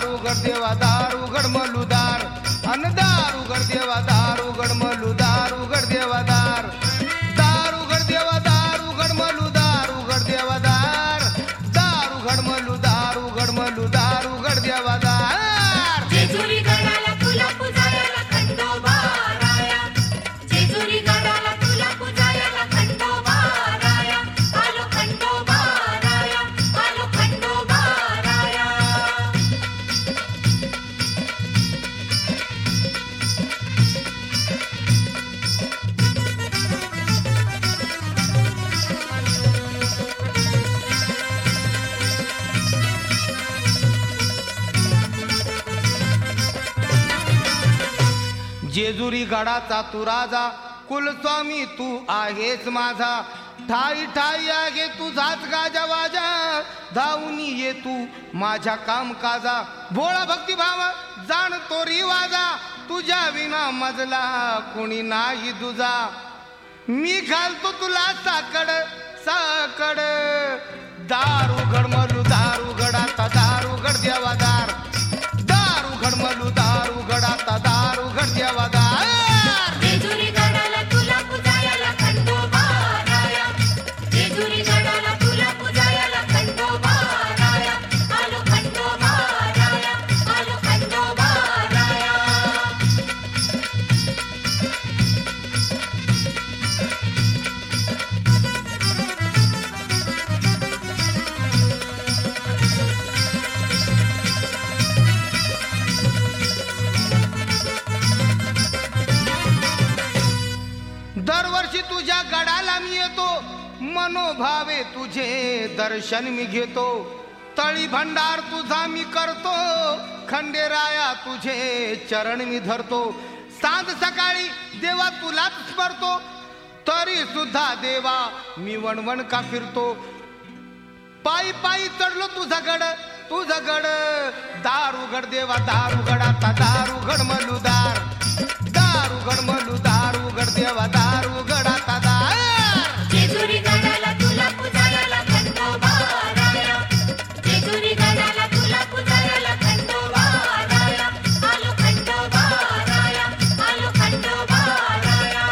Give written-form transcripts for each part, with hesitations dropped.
दार उघड देवा दार उघड मलुदार अन दार उघड देवा दार उघड मलुदार उघड देवा दार दार उघड देवा दार उघड मलुदार उघड देवा दार दार उघड मलुदार उघड मलुदार उघड देवा दार जेजुरी गडाला तुला पुजायला खंडोबा राया जेजुरी गडाला तुला पुजायला खंडोबा राया आलो खंडोबा राया आलो खंडोबा राया जेजुरी गडाचा तू राजा कुलस्वामी तू आहेस माझा ठाई ठाई आहे तुझाच गाजा वाजा धावूनी ये तू माझ्या कामकाजा भोळा भक्तिभाव जाणतो रिवाजा तुझ्या विना मजला कोणी नाही तुझा मी घालतो तुला साकड साकड दार उघड मलू दार उघड आता दार उघड देवा दार दार उघड मलू दार उघड आता दार उघड देवा दार जेजुरी गडाला तुला पुजायला खंडोबा राया जेजुरी गडाला तुला पुजायला खंडोबा राया आलो खंडोबा राया आलो खंडोबा राया दरवर्षी तुझ्या गडाला मी येतो मनोभावे तुझे दर्शन मी घेतो तळी भंडार तुझा मी करतो खंडेराया तुझे चरण मी धरतो सांज सकाळी देवा तुलाच स्मरतो तरी सुद्धा देवा मी वणवण का फिरतो पायी पायी चढलो तुझा गड दार उघड देवा दार उघड आता दार उघड मलुदार दार उघड मलुदार उघड देवा दार उघड आता दार जेजुरी गडाला तुला पुजायला खंडोबा राया जेजुरी गडाला तुला पुजायला खंडोबा राया आलो खंडोबा राया आलो खंडोबा राया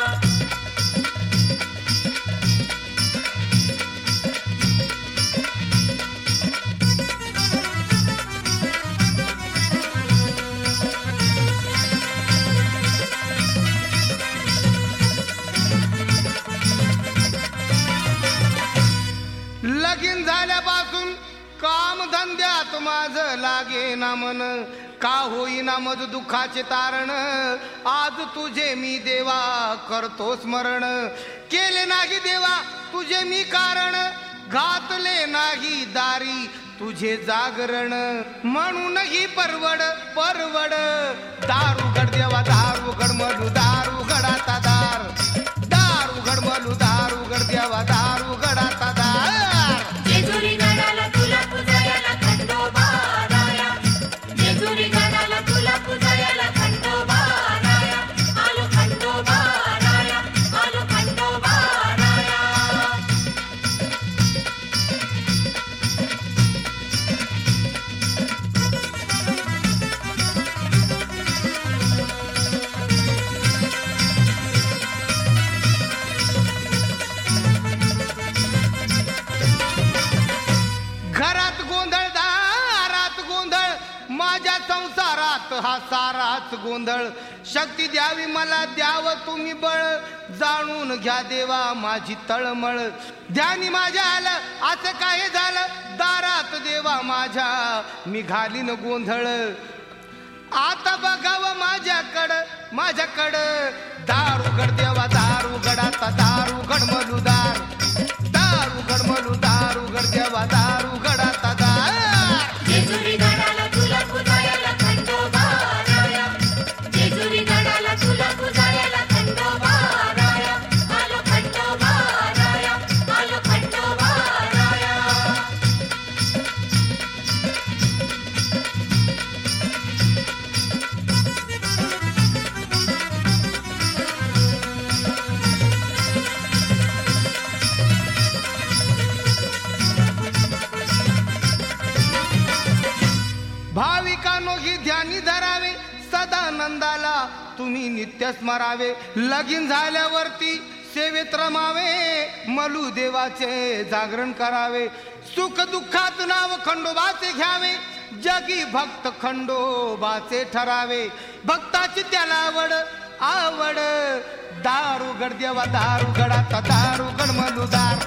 लगीन झाल्यापासून काम धंद्यात माझं लागे ना मन का होईना मज दुःखाचे तारण आज तुझे मी देवा करतो स्मरण केले नाही देवा तुझे मी कारण घातले नाही दारी तुझे जागरण म्हणूनही परवड दार उघड देवा दार उघड मलू दार उघड आता दार दार उघड मलू दार उघड देवा दार उघड आता दार जेजुरी गडाला तुला पुजायला खंडोबा राया जेजुरी गडाला तुला पुजायला खंडोबा राया आलो खंडोबा राया आलो खंडोबा राया घरात गोंधळ दारात गोंधळ माझ्या संसारात हा साराच गोंधळ शक्ती द्यावी मला द्याव तुम्ही बळ जाणून घ्या देवा माझी तळमळ ध्यानी माझ्या आलं असं काय झालं दारात देवा माझ्या मी घालीन गोंधळ आता बघावं माझ्याकडं दार उघड देवा दार उघड आता दार उघड मलुदार दार उघड मलुदार उघड देवा दार उघड आता दार जेजुरी गडाला तुला पुजायला खंडोबा राया जेजुरी गडाला तुला पुजायला खंडोबा राया आलो खंडोबा राया आलो खंडोबा राया भाविकांनो ही ध्यानी धरावे, सदानंदाला तुम्ही नित्य स्मरावे. लगीन झाल्यावरती सेवेत रमावे, मलू देवाचे जागरण करावे. सुख दुःखात नाव खंडोबाचे घ्यावे, जगी भक्त खंडोबाचे ठरावे. भक्ताची त्याला आवड दारुगड देवा दारुगडाचा दारुगड मलुदार.